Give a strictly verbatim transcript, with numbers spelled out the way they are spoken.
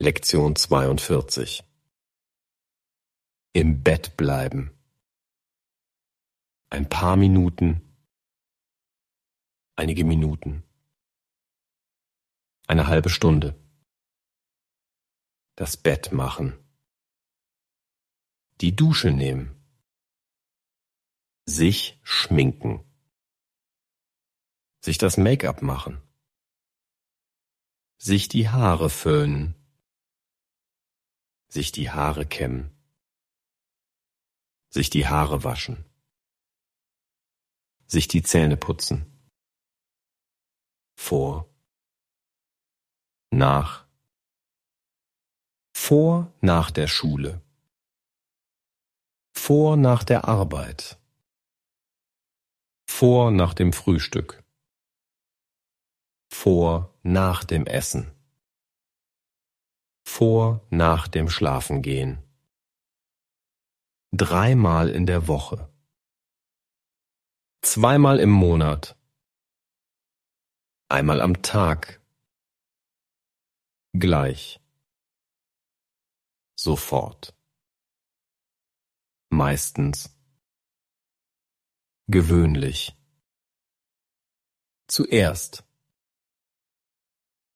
Lektion zweiundvierzig. Im Bett bleiben. Ein paar Minuten, einige Minuten, eine halbe Stunde. Das Bett machen. Die Dusche nehmen. Sich schminken. Sich das Make-up machen. Sich die Haare föhnen. Sich die Haare kämmen. Sich die Haare waschen. Sich die Zähne putzen. Vor. Nach. Vor nach der Schule. Vor nach der Arbeit. Vor nach dem Frühstück. Vor nach dem Essen. Vor nach dem Schlafengehen. Dreimal in der Woche. Zweimal im Monat. Einmal am Tag. Gleich. Sofort. Meistens. Gewöhnlich. Zuerst.